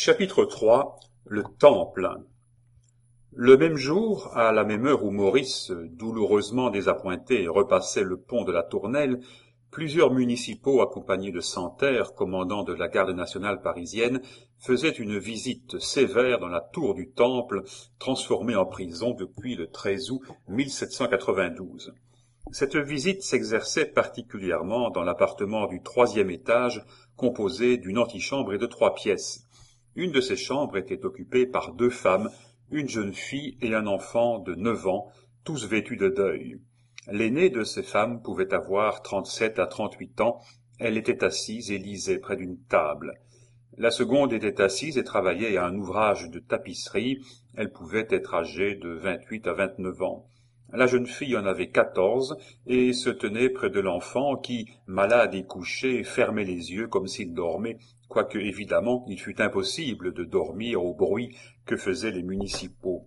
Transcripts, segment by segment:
Chapitre 3. Le Temple. Le même jour, à la même heure où Maurice, douloureusement désappointé, repassait le pont de la Tournelle, plusieurs municipaux accompagnés de Santerre, commandant de la garde nationale parisienne, faisaient une visite sévère dans la tour du Temple, transformée en prison depuis le 13 août 1792. Cette visite s'exerçait particulièrement dans l'appartement du 3e étage, composé d'une antichambre et de 3 pièces. Une de ces chambres était occupée par 2 femmes, une jeune fille et un enfant de 9 ans, tous vêtus de deuil. L'aînée de ces femmes pouvait avoir 37 à 38 ans. Elle était assise et lisait près d'une table. La seconde était assise et travaillait à un ouvrage de tapisserie. Elle pouvait être âgée de 28 à 29 ans. La jeune fille en avait 14 et se tenait près de l'enfant qui, malade et couché, fermait les yeux comme s'il dormait, quoique évidemment il fût impossible de dormir au bruit que faisaient les municipaux.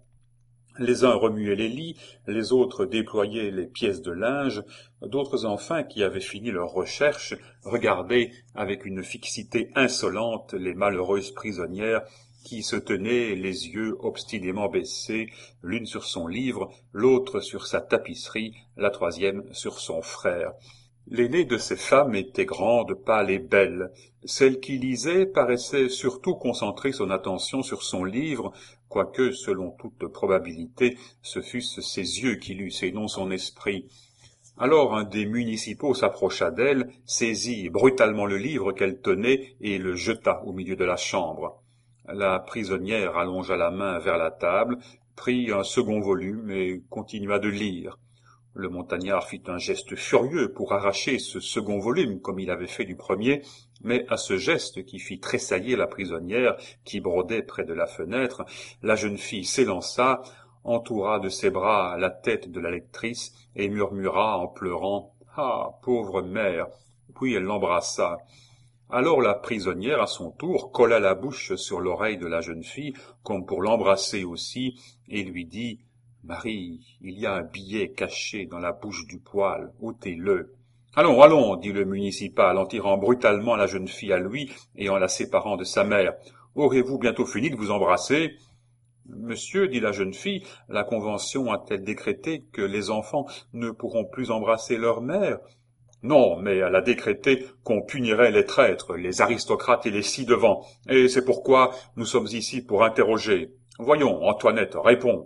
Les uns remuaient les lits, les autres déployaient les pièces de linge, d'autres enfin, qui avaient fini leurs recherches, regardaient avec une fixité insolente les malheureuses prisonnières qui se tenaient les yeux obstinément baissés, l'une sur son livre, l'autre sur sa tapisserie, la troisième sur son frère. L'aînée de ces femmes était grande, pâle et belle. Celle qui lisait paraissait surtout concentrer son attention sur son livre, quoique, selon toute probabilité, ce fussent ses yeux qui lussent et non son esprit. Alors un des municipaux s'approcha d'elle, saisit brutalement le livre qu'elle tenait et le jeta au milieu de la chambre. La prisonnière allongea la main vers la table, prit un second volume et continua de lire. Le montagnard fit un geste furieux pour arracher ce second volume comme il avait fait du premier, mais à ce geste qui fit tressaillir la prisonnière qui brodait près de la fenêtre, la jeune fille s'élança, entoura de ses bras la tête de la lectrice et murmura en pleurant « Ah, pauvre mère !» Puis elle l'embrassa. Alors la prisonnière, à son tour, colla la bouche sur l'oreille de la jeune fille, comme pour l'embrasser aussi, et lui dit « Marie, il y a un billet caché dans la bouche du poêle, ôtez-le. »« Allons, allons, dit le municipal, en tirant brutalement la jeune fille à lui et en la séparant de sa mère. Aurez-vous bientôt fini de vous embrasser? »« Monsieur, dit la jeune fille, la Convention a-t-elle décrété que les enfants ne pourront plus embrasser leur mère? » Non, mais elle a décrété qu'on punirait les traîtres, les aristocrates et les ci-devant, et c'est pourquoi nous sommes ici pour interroger. Voyons, Antoinette, réponds.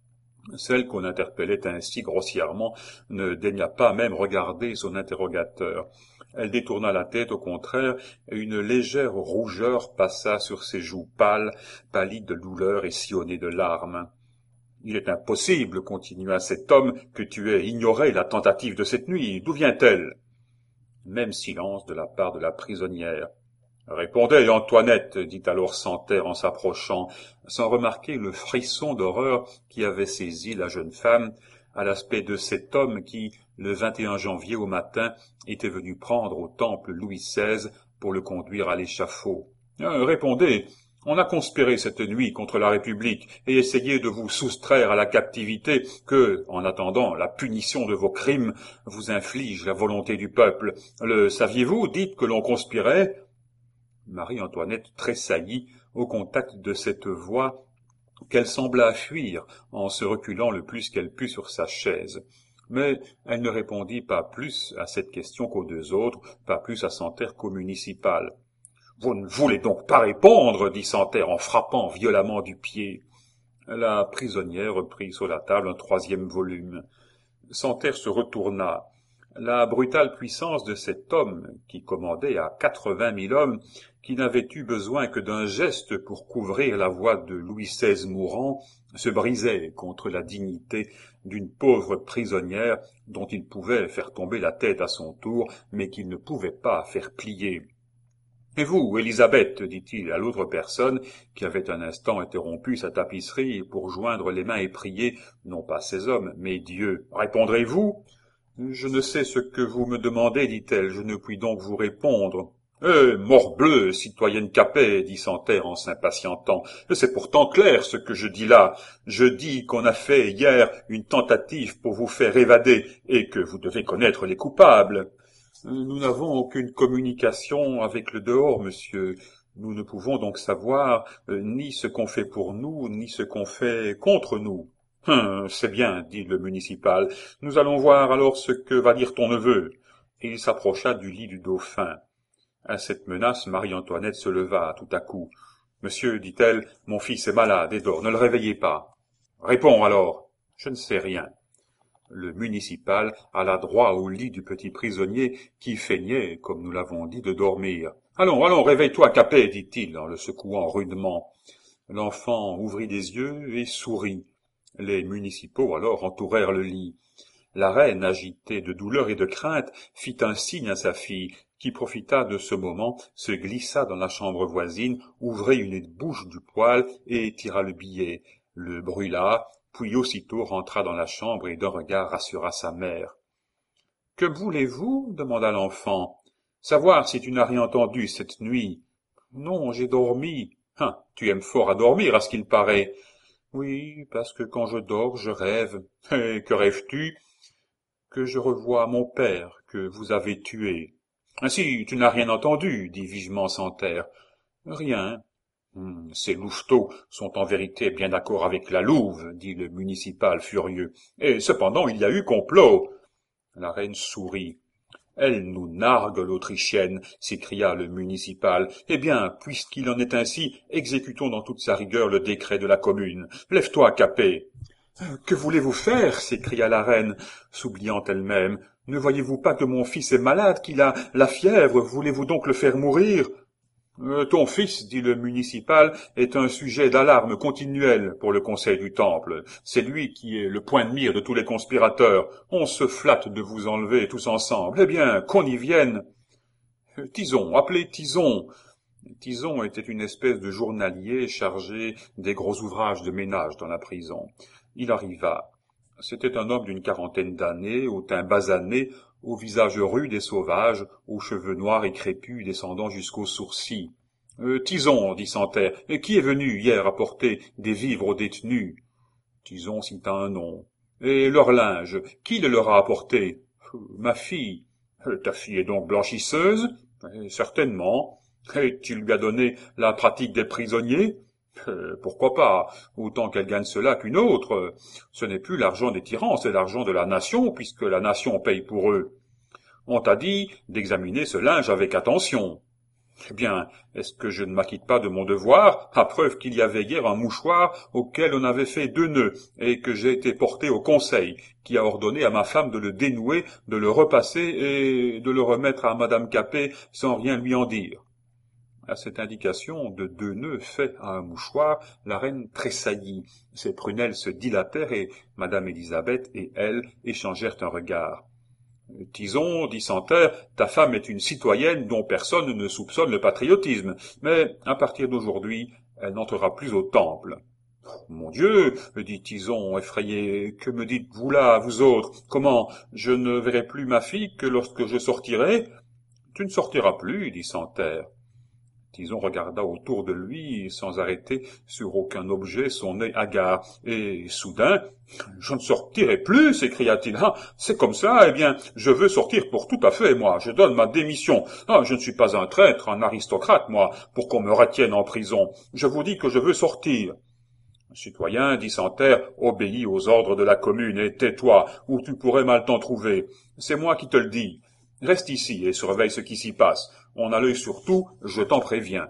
Celle qu'on interpellait ainsi grossièrement ne daigna pas même regarder son interrogateur. Elle détourna la tête au contraire, et une légère rougeur passa sur ses joues pâles, pallides de douleur et sillonnées de larmes. « Il est impossible, continua cet homme, que tu aies ignoré la tentative de cette nuit. D'où vient-elle » Même silence de la part de la prisonnière. « Répondez, Antoinette, dit alors Santerre en s'approchant, sans remarquer le frisson d'horreur qui avait saisi la jeune femme à l'aspect de cet homme qui, le 21 janvier au matin, était venu prendre au temple Louis XVI pour le conduire à l'échafaud. Répondez, on a conspiré cette nuit contre la République et essayé de vous soustraire à la captivité que, en attendant la punition de vos crimes, vous inflige la volonté du peuple. Le saviez-vous? Dites que l'on conspirait. » Marie-Antoinette tressaillit au contact de cette voix qu'elle sembla fuir en se reculant le plus qu'elle put sur sa chaise. Mais elle ne répondit pas plus à cette question qu'aux 2 autres, pas plus à Santerre qu'au municipal. « Vous ne voulez donc pas répondre, dit Santerre en frappant violemment du pied. La prisonnière reprit sur la table un 3e volume. Santerre se retourna. La brutale puissance de cet homme, qui commandait à 80 000 hommes, qui n'avait eu besoin que d'un geste pour couvrir la voix de Louis XVI mourant, se brisait contre la dignité d'une pauvre prisonnière dont il pouvait faire tomber la tête à son tour, mais qu'il ne pouvait pas faire plier. « Et vous, Élisabeth, dit-il à l'autre personne, qui avait un instant interrompu sa tapisserie pour joindre les mains et prier, non pas ces hommes, mais Dieu, répondrez-vous? »« Je ne sais ce que vous me demandez, dit-elle, je ne puis donc vous répondre. »« Morbleu, citoyenne Capet, dit Santerre en s'impatientant, c'est pourtant clair ce que je dis là. Je dis qu'on a fait hier une tentative pour vous faire évader et que vous devez connaître les coupables. »« Nous n'avons aucune communication avec le dehors, monsieur. Nous ne pouvons donc savoir ni ce qu'on fait pour nous, ni ce qu'on fait contre nous. C'est bien, dit le municipal. Nous allons voir alors ce que va dire ton neveu. Et il s'approcha du lit du dauphin. À cette menace, Marie-Antoinette se leva tout à coup. Monsieur, dit-elle, mon fils est malade et dort, ne le réveillez pas. Réponds alors. Je ne sais rien. Le municipal alla droit au lit du petit prisonnier qui feignait, comme nous l'avons dit, de dormir. Allons, allons, réveille-toi, Capet, dit-il en le secouant rudement. L'enfant ouvrit les yeux et sourit. Les municipaux alors entourèrent le lit. La reine, agitée de douleur et de crainte, fit un signe à sa fille, qui profita de ce moment, se glissa dans la chambre voisine, ouvrit une bouche du poêle et tira le billet, le brûla, puis aussitôt rentra dans la chambre et d'un regard rassura sa mère. « Que voulez-vous » demanda l'enfant. « Savoir si tu n'as rien entendu cette nuit. »« Non, j'ai dormi. »« Tu aimes fort à dormir, à ce qu'il paraît. »« Oui, parce que quand je dors, je rêve. »« Et que rêves-tu ?»« Que je revois mon père, que vous avez tué. »« Ainsi, tu n'as rien entendu, dit vivement Santerre. »« Rien. » Ces louveteaux sont en vérité bien d'accord avec la louve, dit le municipal furieux. Et cependant il y a eu complot. La reine sourit. Elle nous nargue, l'Autrichienne, s'écria le municipal. Eh bien, puisqu'il en est ainsi, exécutons dans toute sa rigueur le décret de la commune. Lève-toi, Capet. Que voulez-vous faire? S'écria la reine, s'oubliant elle-même. Ne voyez-vous pas que mon fils est malade, qu'il a la fièvre? Voulez-vous donc le faire mourir? Ton fils, dit le municipal, est un sujet d'alarme continuelle pour le conseil du Temple. C'est lui qui est le point de mire de tous les conspirateurs. On se flatte de vous enlever tous ensemble. Eh bien, qu'on y vienne. Tison, appelez Tison. Tison était une espèce de journalier chargé des gros ouvrages de ménage dans la prison. Il arriva. C'était un homme d'une quarantaine d'années, au teint basané, au visage rude et sauvage, aux cheveux noirs et crépus descendant jusqu'aux sourcils. Tison, dit Santerre, qui est venu hier apporter des vivres aux détenus? Tison cita un nom. Et leur linge, qui le leur a apporté? Ma fille. Ta fille est donc blanchisseuse? Certainement. Et tu lui as donné la pratique des prisonniers? Pourquoi pas, autant qu'elle gagne cela qu'une autre. Ce n'est plus l'argent des tyrans, c'est l'argent de la nation, puisque la nation paye pour eux. On t'a dit d'examiner ce linge avec attention. Eh bien, est-ce que je ne m'acquitte pas de mon devoir, à preuve qu'il y avait hier un mouchoir auquel on avait fait 2 nœuds, et que j'ai été porté au conseil, qui a ordonné à ma femme de le dénouer, de le repasser et de le remettre à madame Capet sans rien lui en dire. À cette indication de 2 nœuds faits à un mouchoir, la reine tressaillit, ses prunelles se dilatèrent et madame Élisabeth et elle échangèrent un regard. « Tison, dit Santerre, ta femme est une citoyenne dont personne ne soupçonne le patriotisme, mais à partir d'aujourd'hui, elle n'entrera plus au temple. »« Mon Dieu, dit Tison, effrayé, que me dites-vous là, vous autres? Comment, je ne verrai plus ma fille que lorsque je sortirai? »« Tu ne sortiras plus, dit Santerre. » Tison regarda autour de lui, sans arrêter sur aucun objet son œil hagard, et soudain, « Je ne sortirai plus, s'écria-t-il. Ah, c'est comme ça, eh bien, je veux sortir pour tout à fait, moi, je donne ma démission. Ah, je ne suis pas un traître, un aristocrate, moi, pour qu'on me retienne en prison. Je vous dis que je veux sortir. » Citoyen, dit Santerre, obéis aux ordres de la commune et tais-toi, ou tu pourrais mal t'en trouver. C'est moi qui te le dis. Reste ici et surveille ce qui s'y passe. On a l'œil sur tout, je t'en préviens.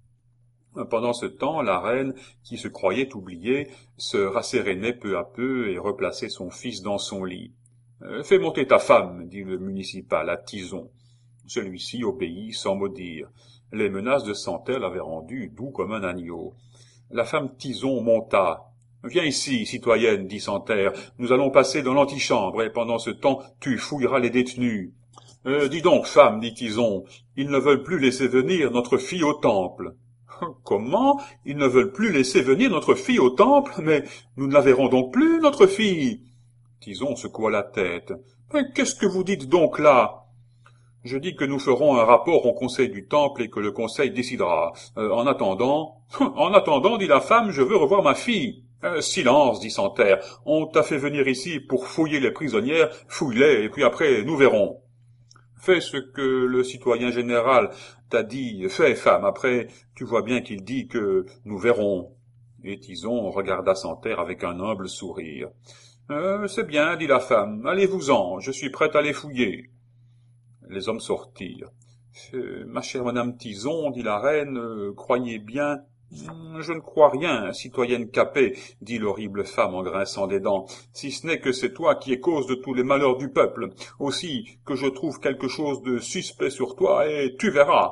Pendant ce temps, la reine, qui se croyait oubliée, se rassérénait peu à peu et replaçait son fils dans son lit. « Fais monter ta femme, dit le municipal à Tison. Celui-ci obéit sans mot dire. Les menaces de Santerre l'avaient rendu doux comme un agneau. La femme Tison monta. « Viens ici, citoyenne, dit Santerre. Nous allons passer dans l'antichambre, et pendant ce temps, tu fouilleras les détenus. »« Dis donc, femme, dit Tison, ils ne veulent plus laisser venir notre fille au temple. »« Comment? Ils ne veulent plus laisser venir notre fille au temple? Mais nous ne la verrons donc plus, notre fille ?» Tison secoua la tête. « Qu'est-ce que vous dites donc là? » « Je dis que nous ferons un rapport au conseil du temple et que le conseil décidera. En attendant... »« En attendant, dit la femme, je veux revoir ma fille. »« Silence, dit Santerre. On t'a fait venir ici pour fouiller les prisonnières, fouille-les, et puis après, nous verrons. » Fais ce que le citoyen général t'a dit, fais, femme, après, tu vois bien qu'il dit que nous verrons. » Et Tison regarda Santerre avec un humble sourire. C'est bien, dit la femme, allez-vous-en, je suis prête à les fouiller. » Les hommes sortirent. Ma chère madame Tison, dit la reine, croyez bien. Je ne crois rien, citoyenne Capet, dit l'horrible femme en grinçant des dents, si ce n'est que c'est toi qui es cause de tous les malheurs du peuple. Aussi que je trouve quelque chose de suspect sur toi, et tu verras.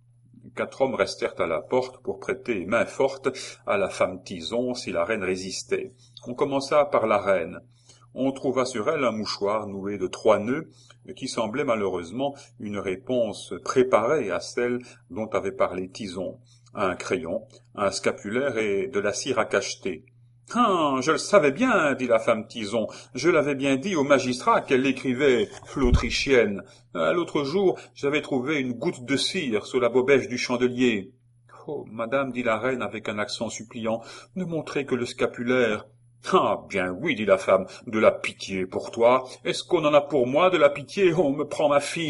4 hommes restèrent à la porte pour prêter main forte à la femme Tison si la reine résistait. On commença par la reine. On trouva sur elle un mouchoir noué de 3 nœuds, qui semblait malheureusement une réponse préparée à celle dont avait parlé Tison. Un crayon, un scapulaire et de la cire à cacheter. « Ah, je le savais bien, dit la femme Tison. Je l'avais bien dit au magistrat qu'elle l'écrivait, l'Autrichienne. L'autre jour, j'avais trouvé une goutte de cire sous la bobèche du chandelier. »« Oh, madame, dit la reine avec un accent suppliant, ne montrez que le scapulaire. »« Ah, bien oui, dit la femme, de la pitié pour toi. Est-ce qu'on en a pour moi de la pitié? On me prend ma fille. »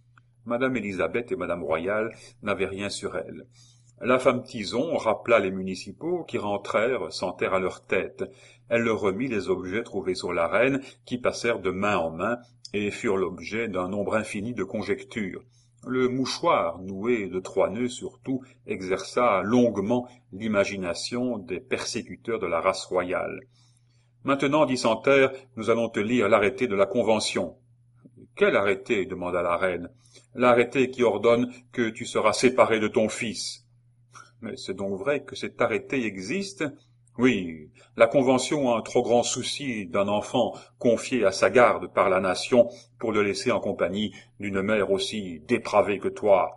Madame Élisabeth et madame Royale n'avaient rien sur elle. La femme Tison rappela les municipaux qui rentrèrent Santerre à leur tête. Elle leur remit les objets trouvés sur la reine, qui passèrent de main en main et furent l'objet d'un nombre infini de conjectures. Le mouchoir, noué de 3 nœuds surtout, exerça longuement l'imagination des persécuteurs de la race royale. « Maintenant, dit Santerre, nous allons te lire l'arrêté de la Convention. »« Quel arrêté ? Demanda la reine. »« L'arrêté qui ordonne que tu seras séparé de ton fils. » Mais c'est donc vrai que cet arrêté existe? Oui, la Convention a un trop grand souci d'un enfant confié à sa garde par la nation pour le laisser en compagnie d'une mère aussi dépravée que toi.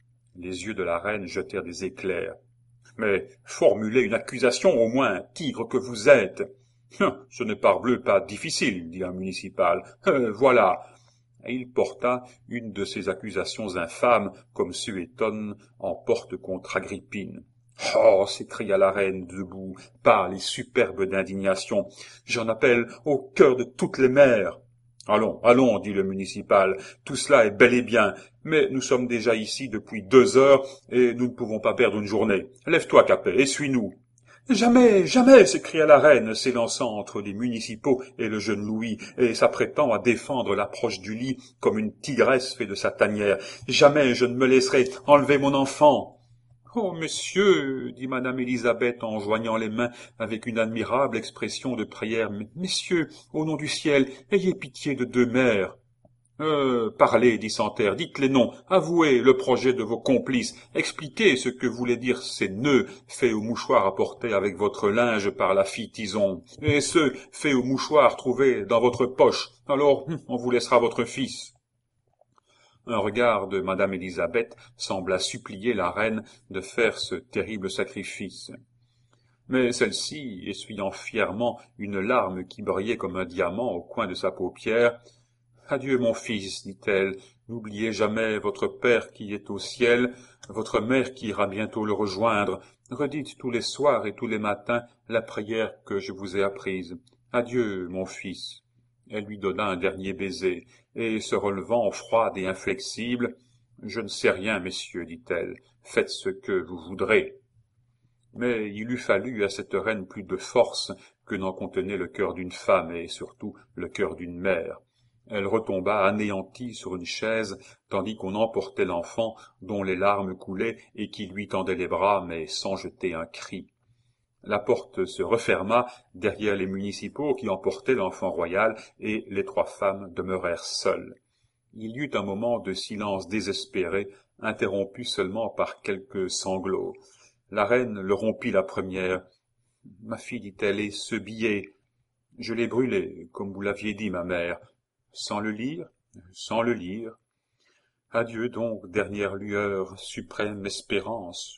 Les yeux de la reine jetèrent des éclairs. Mais formulez une accusation au moins, tigre que vous êtes. Ce n'est parbleu pas difficile, dit un municipal. Voilà. Et il porta une de ces accusations infâmes, comme Suétone en porte contre Agrippine. « Oh » s'écria la reine debout, pâle et superbe d'indignation, « j'en appelle au cœur de toutes les mères. »« Allons, allons, dit le municipal, tout cela est bel et bien, mais nous sommes déjà ici depuis 2 heures et nous ne pouvons pas perdre une journée. Lève-toi, Capet, et suis-nous. » « Jamais, jamais !» s'écria la reine, s'élançant entre les municipaux et le jeune Louis, et s'apprêtant à défendre l'approche du lit comme une tigresse fait de sa tanière. « Jamais je ne me laisserai enlever mon enfant !»« Oh, messieurs !» dit madame Élisabeth en joignant les mains avec une admirable expression de prière. « Messieurs, au nom du ciel, ayez pitié de 2 mères. » « Parlez, dit Santerre, dites les noms, avouez le projet de vos complices, expliquez ce que voulaient dire ces nœuds faits au mouchoir apporté avec votre linge par la fille Tison, et ceux faits au mouchoir trouvés dans votre poche. Alors, on vous laissera votre fils. » Un regard de madame Élisabeth sembla supplier la reine de faire ce terrible sacrifice. Mais celle-ci, essuyant fièrement une larme qui brillait comme un diamant au coin de sa paupière, « Adieu, mon fils, dit-elle, n'oubliez jamais votre père qui est au ciel, votre mère qui ira bientôt le rejoindre. Redites tous les soirs et tous les matins la prière que je vous ai apprise. Adieu, mon fils. » Elle lui donna un dernier baiser, et se relevant froide et inflexible, « Je ne sais rien, messieurs, dit-elle, faites ce que vous voudrez. » Mais il eût fallu à cette reine plus de force que n'en contenait le cœur d'une femme et surtout le cœur d'une mère. Elle retomba anéantie sur une chaise, tandis qu'on emportait l'enfant, dont les larmes coulaient et qui lui tendait les bras, mais sans jeter un cri. La porte se referma derrière les municipaux qui emportaient l'enfant royal, et les 3 femmes demeurèrent seules. Il y eut un moment de silence désespéré, interrompu seulement par quelques sanglots. La reine le rompit la première. « Ma fille, dit-elle, et ce billet, je l'ai brûlé, comme vous l'aviez dit, ma mère. » « Sans le lire ?»« Sans le lire. »« Adieu donc, dernière lueur, suprême espérance, »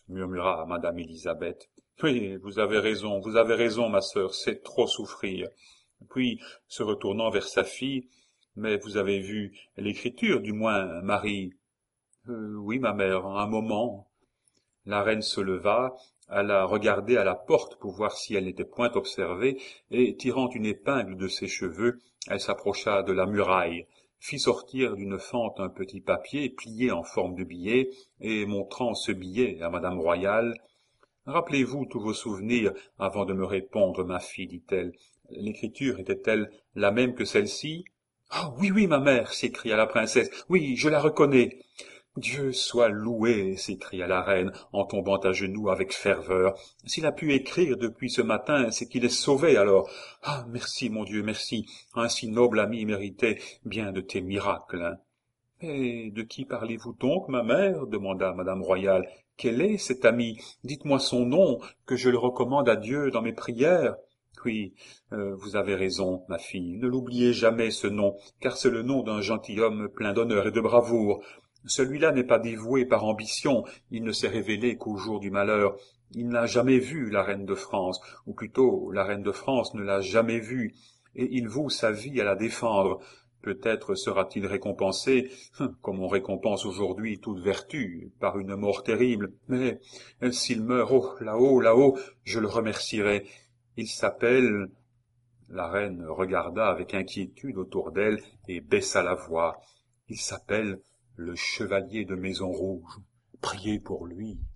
murmura madame Élisabeth. « Oui, vous avez raison, ma sœur, c'est trop souffrir. » Puis, se retournant vers sa fille, « Mais vous avez vu l'écriture, du moins, Marie. »« Oui, ma mère, un moment. » La reine se leva, alla regarder à la porte pour voir si elle n'était point observée, et, tirant une épingle de ses cheveux, elle s'approcha de la muraille. fit sortir d'une fente un petit papier plié en forme de billet, et montrant ce billet à madame Royale, « Rappelez-vous tous vos souvenirs avant de me répondre, ma fille, dit-elle. L'écriture était-elle la même que celle-ci? »« Ah oui, oui, ma mère, s'écria la princesse, oui, je la reconnais. » Dieu soit loué, s'écria la reine, en tombant à genoux avec ferveur. S'il a pu écrire depuis ce matin, c'est qu'il est sauvé alors. Ah, merci, mon Dieu, merci. Un si noble ami méritait bien de tes miracles. Et de qui parlez-vous donc, ma mère? Demanda madame Royale. Quel est cet ami? Dites-moi son nom, que je le recommande à Dieu dans mes prières. Oui, vous avez raison, ma fille. Ne l'oubliez jamais ce nom, car c'est le nom d'un gentilhomme plein d'honneur et de bravoure. Celui-là n'est pas dévoué par ambition, il ne s'est révélé qu'au jour du malheur. Il n'a jamais vu la reine de France, ou plutôt la reine de France ne l'a jamais vu, et il voue sa vie à la défendre. Peut-être sera-t-il récompensé, comme on récompense aujourd'hui toute vertu, par une mort terrible, mais s'il meurt, oh, là-haut, là-haut, je le remercierai. Il s'appelle... La reine regarda avec inquiétude autour d'elle et baissa la voix. Il s'appelle le chevalier de Maison Rouge. Priez pour lui.